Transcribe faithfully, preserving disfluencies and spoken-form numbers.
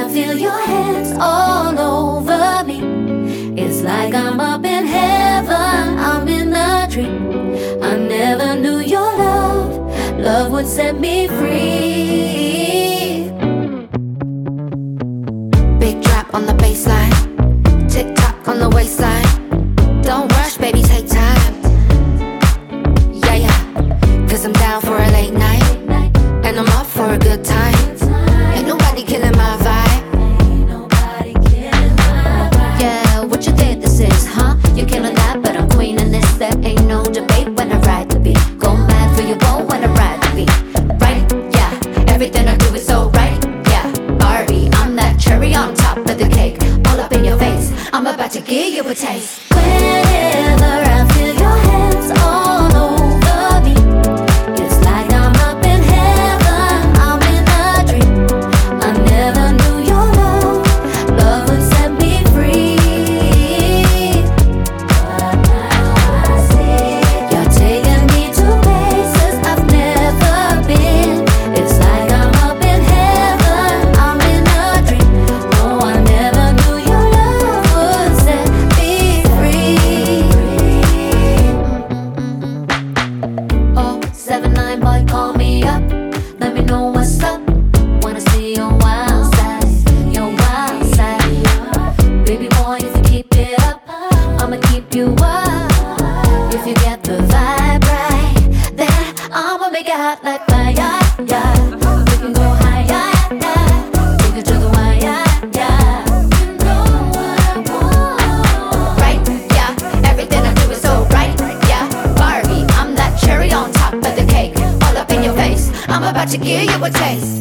I feel your hands all over me. It's like I'm up in heaven, I'm in a dream. I never knew your love, love would set me free. Big drop on the baseline, tick tock on the waistline. Don't rush, baby, take time. Yeah, yeah, cause I'm down for a late night, and I'm up for a good time. Ain't nobody killing my vibe. Yeah, what you think this is, huh? You're killing that, but I'm queen in this. There ain't no debate when I ride the beat. Go mad for your bow when I ride the beat. Right, yeah, everything I do is so right. Yeah, Barbie, I'm that cherry on top of the cake. All up in your face, I'm about to give you a taste. Whenever I feel your hands all over me, it's like I'm up in heaven, I'm in a dream. I never knew your love, love would set me free. But now I see you're taking me to places I've never been. It's like I'm up in heaven, I'm in a dream. No, I never knew your love would set me free. Oh, seven nine boy, call me up. Let me know what's up. Wanna see your wild side, your wild side. Baby boy, if you keep it up, I'ma keep you up. If you get the vibe right, then I'ma make it hot like fire. Yeah, we can go higher. Yeah, take it to the wire. Yeah, you know what I want. Right, yeah, everything I do is so right. Yeah, Barbie, I'm that cherry on top of the cake. All up in your face, I'm about to give you a taste.